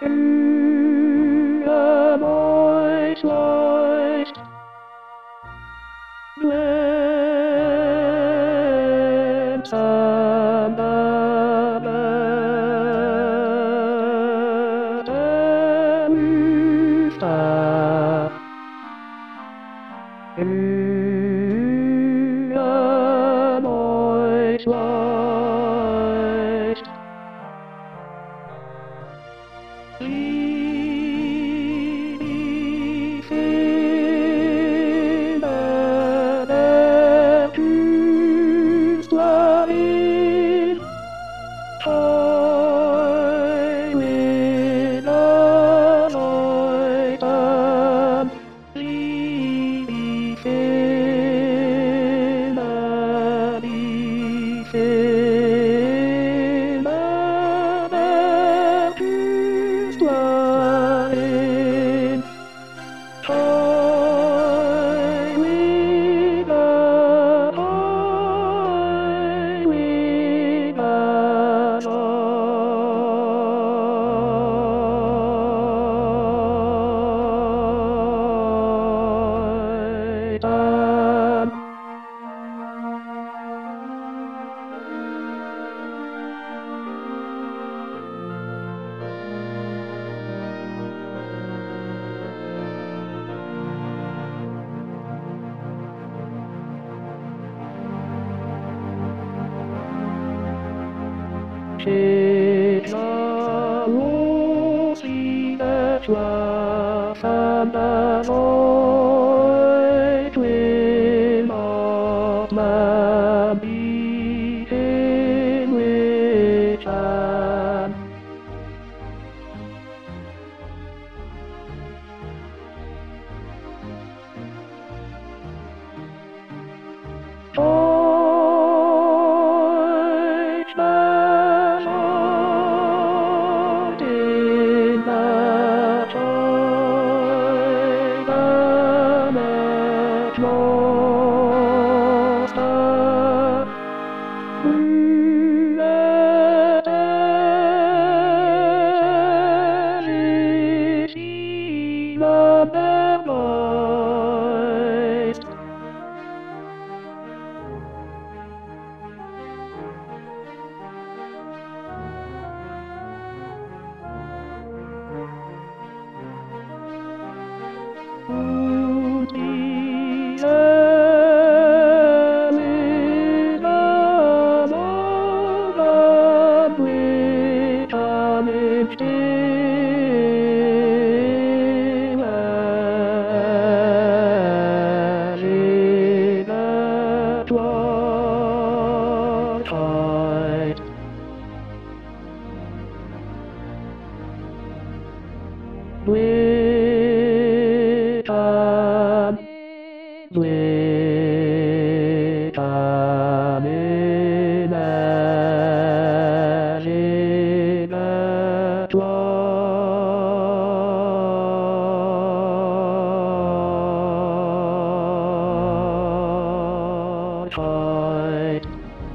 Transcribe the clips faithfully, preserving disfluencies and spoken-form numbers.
in a voice lost. Glimpse of another star. In a voice lost. Leaf in the depths lying, toy with a loited leaf in the leaf in the depths lying, toy with a toy with a loited. She's a rosy that laughs and the void will not let me in which I'm. Joy's the Lord in the joy, the net lost up. Through the deserts, see the memories. Through the air with a moment which I'm still as in a twilight. Which I'm, which I'm in as in a twilight.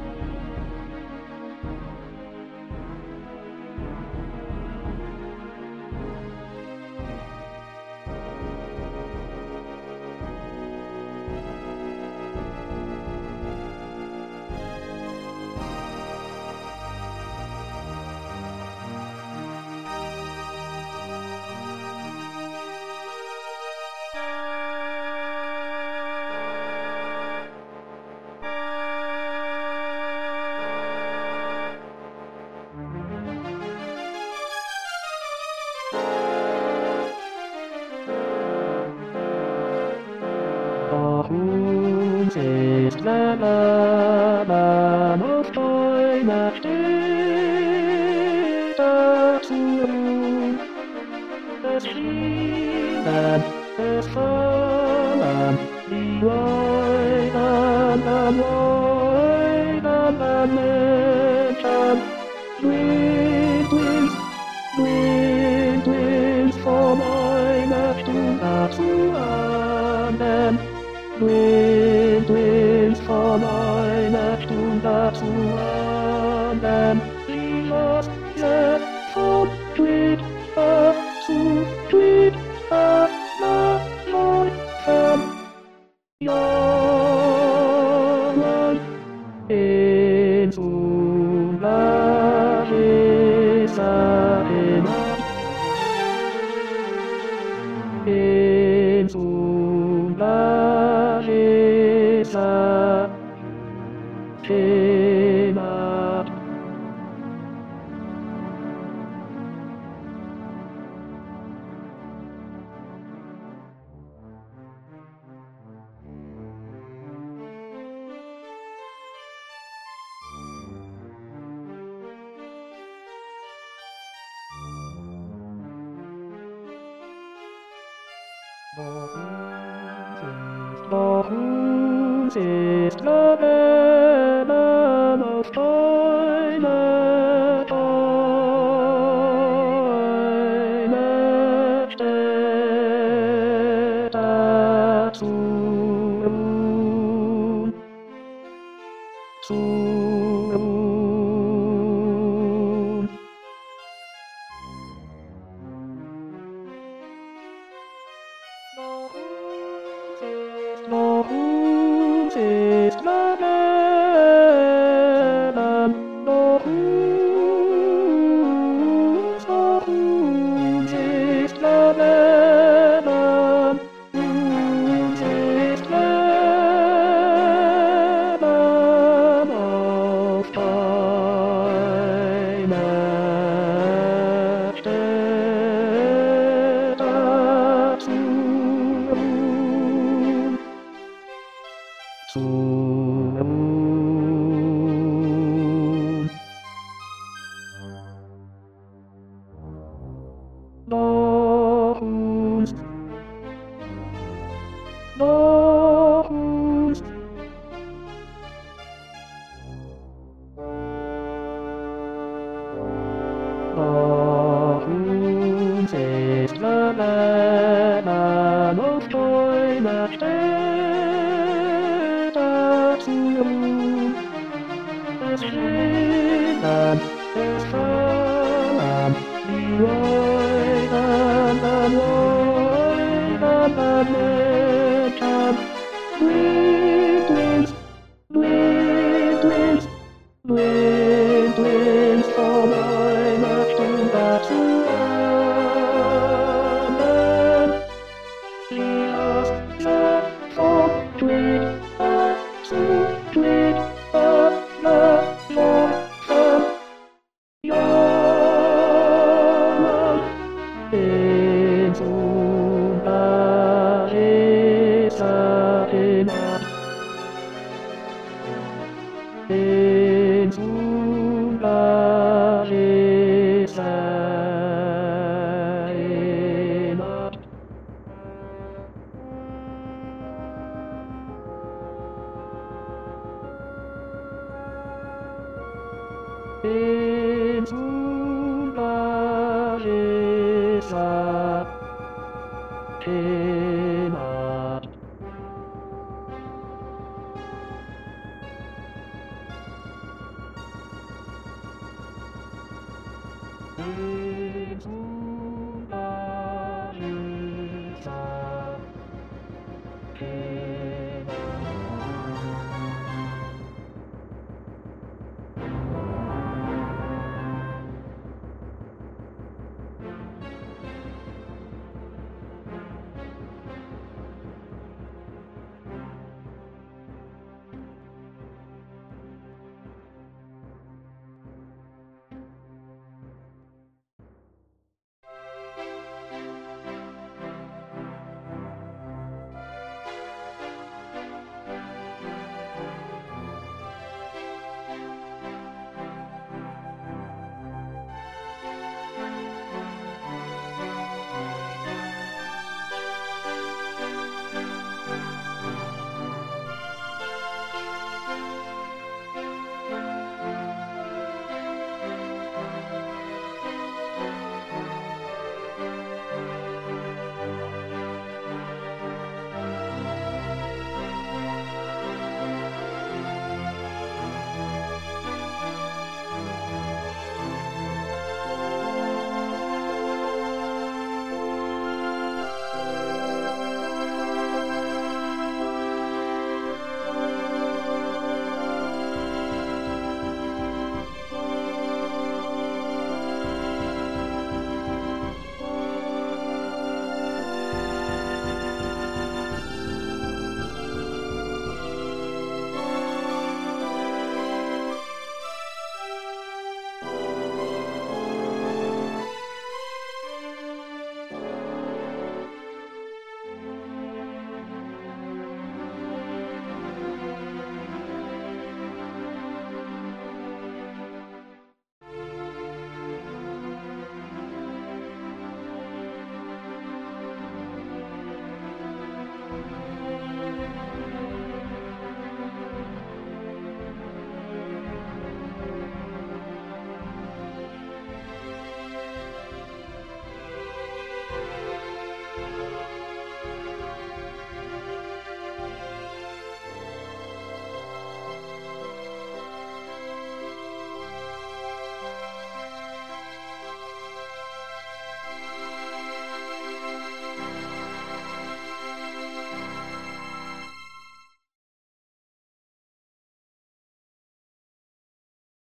Whom is the man of joy that stays at home? The stream and the sun and the wine and the wine and the mint and sweet winds, sweet winds for mine at Tunatsuen. Wind, winds for mine at Tunatsuen. We lost yet from sweet in sulla resa cena. Warum ist la bella noch eine, eine Stätte zu ruhen, zu ruhen. Warum ist la bella noch uns? Warum ist la bella uns? Ist Leben auf einer Stätte zu ruhen, zu ruhen. Noch uns, noch uns. Noch uns ist la bella noch einer Stätte zu ruhen. Es schildern, es fallen, die Wolken an Wolken an Mettern. Blindlings, blindlings, blindlings von einer Stunde zu anderen. Sie hast ja von Twitter zu Twitter verlaufen. Ja, in sulla resa cena, in sulla resa cena. In sulla resa cena. In